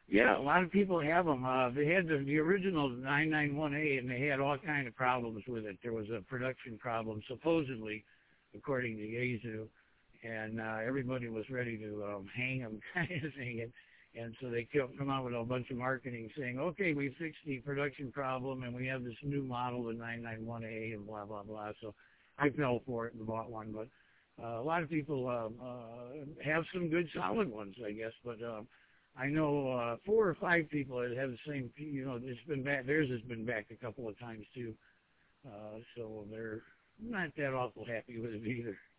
Yeah, a lot of people have them. They had the original 991A, and they had all kind of problems with it. There was a production problem, supposedly, according to Yaesu, and everybody was ready to hang them, kind of thing. And so they come out with a bunch of marketing saying, okay, we fixed the production problem, and we have this new model, the 991A, and blah, blah, blah. So I fell for it and bought one. But a lot of people have some good solid ones, I guess. But I know 4 or 5 people that have the same, it's been back. Theirs has been back a couple of times, too. So they're not that awful happy with it either.